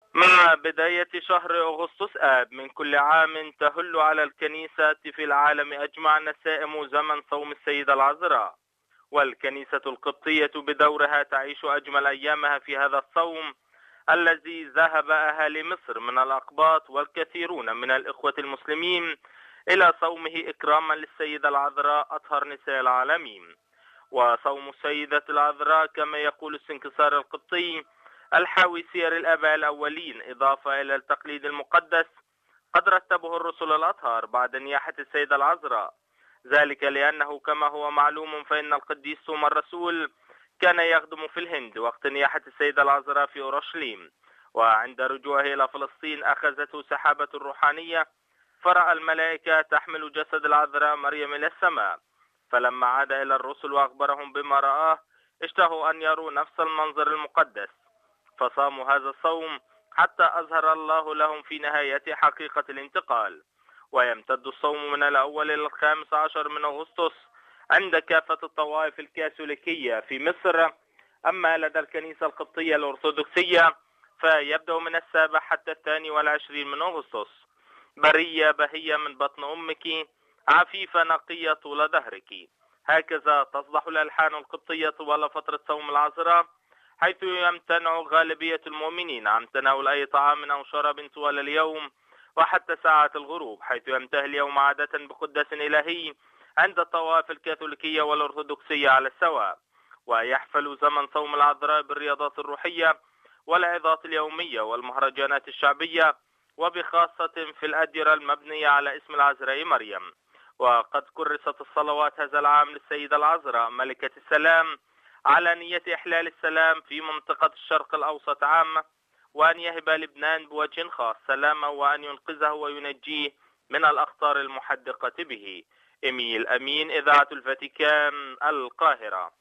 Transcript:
مع بداية شهر أغسطس آب من كل عام تهل على الكنيسة في العالم أجمع نسائم زمن صوم السيدة العذراء، والكنيسة القبطية بدورها تعيش أجمل أيامها في هذا الصوم الذي ذهب أهالي مصر من الأقباط والكثيرون من الإخوة المسلمين إلى صومه إكراما للسيدة العذراء أطهر نساء العالمين. وصوم السيدة العذراء كما يقول السنكسار القبطي الحاوي سير الآباء الأولين إضافة إلى التقليد المقدس قد رتبه الرسل الأطهار بعد نياحة السيدة العذراء، ذلك لأنه كما هو معلوم فإن القديس توما الرسول كان يخدم في الهند وقت نياحة السيدة العذراء في أورشليم، وعند رجوعه إلى فلسطين أخذته سحابة روحانية فرأى الملائكة تحمل جسد العذراء مريم إلى السماء، فلما عاد إلى الرسل وأخبرهم بما رآه اشتهوا أن يروا نفس المنظر المقدس، فصاموا هذا الصوم حتى أظهر الله لهم في نهاية حقيقة الانتقال. ويمتد الصوم من الأول إلى 15 من أغسطس عند كافة الطوائف الكاثوليكية في مصر، أما لدى الكنيسة القبطية الأرثوذكسية فيبدأ من 7 حتى 22 من أغسطس. برية بهية من بطن أمك، عفيفة نقية طول دهرك، هكذا تصبح الألحان القبطية طوال فترة صوم العذراء، حيث يمتنع غالبية المؤمنين عن تناول أي طعام أو شراب طوال اليوم وحتى ساعات الغروب، حيث ينتهي اليوم عادة بقداس إلهي عند الطوائف الكاثوليكية والأرثوذكسية على السواء. ويحفل زمن صوم العذراء بالرياضات الروحية والعظات اليومية والمهرجانات الشعبية، وبخاصة في الأديرة المبنية على اسم العذراء مريم. وقد كرست الصلوات هذا العام للسيدة العذراء ملكة السلام على نية إحلال السلام في منطقة الشرق الأوسط عامة، وأن يهب لبنان بوجه خاص سلامه وأن ينقذه وينجيه من الأخطار المحدقة به. إيميل أمين، إذاعة الفاتيكان، القاهرة.